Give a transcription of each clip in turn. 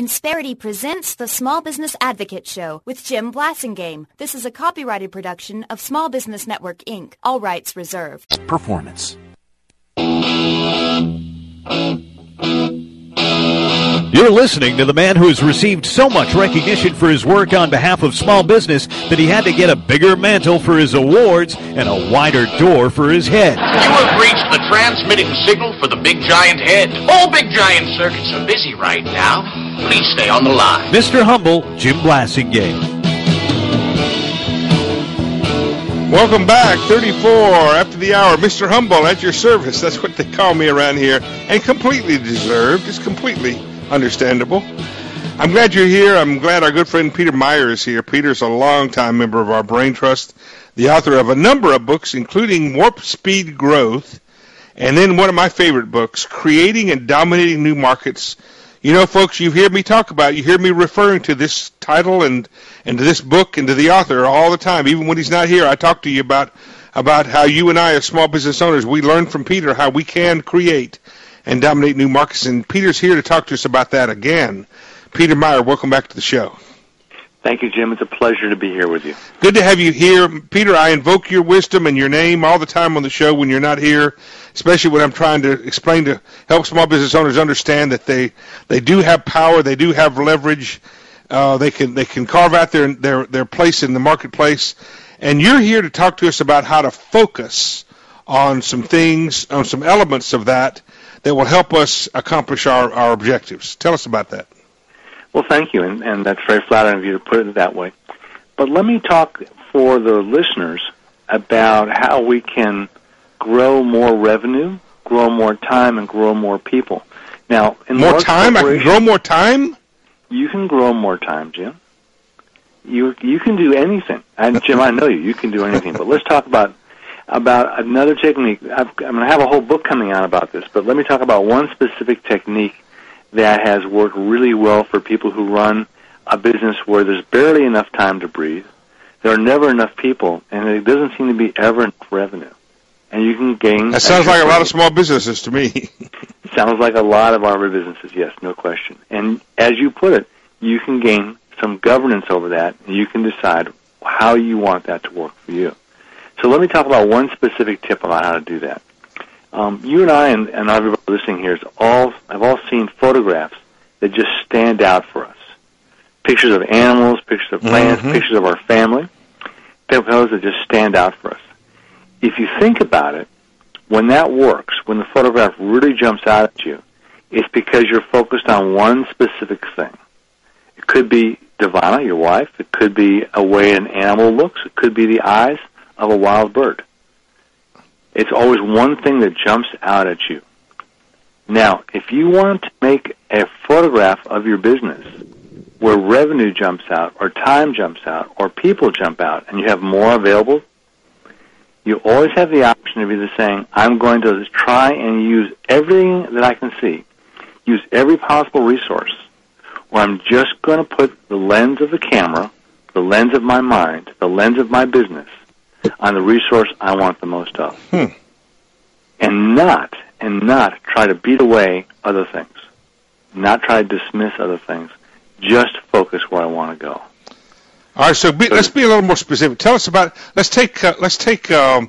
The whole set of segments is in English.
Insperity presents the Small Business Advocate Show with Jim Blasingame. This is a copyrighted production of Small Business Network, Inc. All rights reserved. Performance. You're listening to the man who has received so much recognition for his work on behalf of small business that he had to get a bigger mantle for his awards and a wider door for his head. You have reached the transmitting signal for the Big Giant Head. All Big Giant circuits are busy right now. Please stay on the line. Mr. Humble, Jim Blasingame. Welcome back, 34 after the hour. Mr. Humble at your service. That's what they call me around here. And completely deserved. It's completely understandable. I'm glad you're here. I'm glad our good friend Peter Meyer is here. Peter's a longtime member of our Brain Trust, the author of a number of books, including Warp Speed Growth, and then one of my favorite books, Creating and Dominating New Markets. You know, folks, you hear me talk about it. You hear me referring to this title and to this book and to the author all the time. Even when he's not here, I talk to you about how you and I as small business owners, we learn from Peter how we can create and dominate new markets. And Peter's here to talk to us about that again. Peter Meyer, welcome back to the show. Thank you, Jim. It's a pleasure to be here with you. Good to have you here. Peter, I invoke your wisdom and your name all the time on the show when you're not here, especially when I'm trying to explain to help small business owners understand that they do have power, they do have leverage, they can carve out their place in the marketplace. And you're here to talk to us about how to focus on some things, on some elements of that will help us accomplish our objectives. Tell us about that. Well, thank you, and that's very flattering of you to put it that way. But let me talk for the listeners about how we can grow more revenue, grow more time, and grow more people. Now, in more time? I can grow more time? You can grow more time, Jim. You can do anything. And Jim, I know you. You can do anything. But let's talk about another technique. I'm going to have a whole book coming out about this, but let me talk about one specific technique that has worked really well for people who run a business where there's barely enough time to breathe, there are never enough people, and it doesn't seem to be ever enough revenue. And you can gain... That sounds like a lot of small businesses to me. Sounds like a lot of our businesses, yes, no question. And as you put it, you can gain some governance over that, and you can decide how you want that to work for you. So let me talk about one specific tip about how to do that. You and I and everybody listening here have all seen photographs that just stand out for us. Pictures of animals, pictures of plants, pictures of our family, photos that just stand out for us. If you think about it, when that works, when the photograph really jumps out at you, it's because you're focused on one specific thing. It could be Devana, your wife. It could be a way an animal looks. It could be the eyes of a wild bird. It's always one thing that jumps out at you. Now, if you want to make a photograph of your business where revenue jumps out or time jumps out or people jump out and you have more available, you always have the option of either saying, I'm going to try and use everything that I can see, use every possible resource, or I'm just going to put the lens of the camera, the lens of my mind, the lens of my business on the resource I want the most of. And not try to beat away other things. Not try to dismiss other things. Just focus where I want to go. All right, so let's be a little more specific. Tell us about, let's take revenue.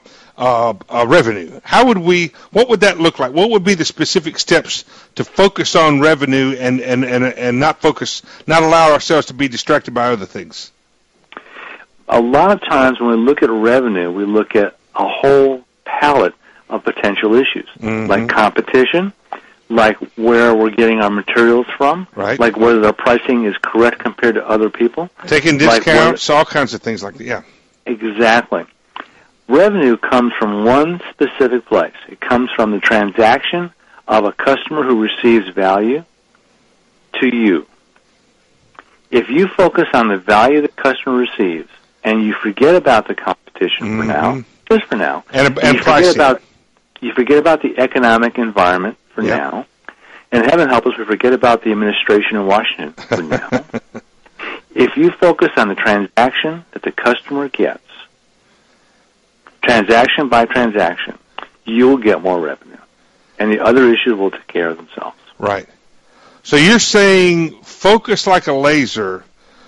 What would that look like? What would be the specific steps to focus on revenue and not allow ourselves to be distracted by other things? A lot of times when we look at revenue, we look at a whole palette of potential issues, like competition, like where we're getting our materials from, right, like whether the pricing is correct compared to other people. Taking discounts, all kinds of things like that, yeah. Exactly. Revenue comes from one specific place. It comes from the transaction of a customer who receives value to you. If you focus on the value the customer receives, and you forget about the competition for now, just for now, and pricing. You forget about the economic environment for now, and heaven help us, we forget about the administration in Washington for now. If you focus on the transaction that the customer gets, transaction by transaction, you'll get more revenue, and the other issues will take care of themselves. Right. So you're saying focus like a laser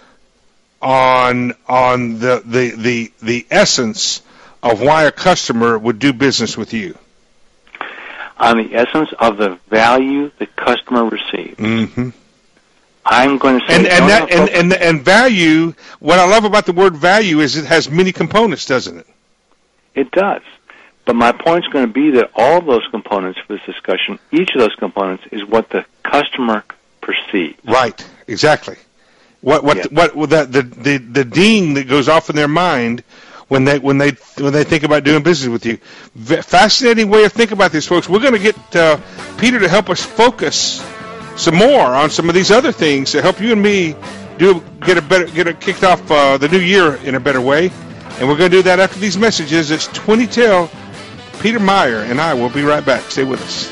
on the essence of why a customer would do business with you. On the essence of the value the customer receives. Mm-hmm. I'm going to say, and value. What I love about the word value is it has many components, doesn't it? It does. But my point is going to be that all of those components for this discussion, each of those components is what the customer perceives. Right. Exactly. The ding that goes off in their mind when they think about doing business with you. Fascinating way of thinking about this, folks. We're going to get Peter to help us focus some more on some of these other things to help you and me get kicked off the new year in a better way. And we're going to do that after these messages. It's 20 till. Peter Meyer and I will be right back. Stay with us.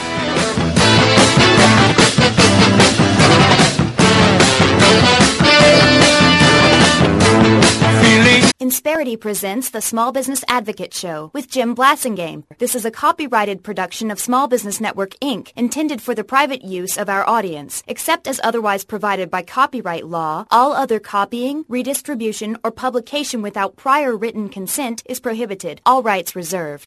Insperity presents the Small Business Advocate Show with Jim Blasingame. This is a copyrighted production of Small Business Network, Inc., intended for the private use of our audience. Except as otherwise provided by copyright law, all other copying, redistribution, or publication without prior written consent is prohibited. All rights reserved.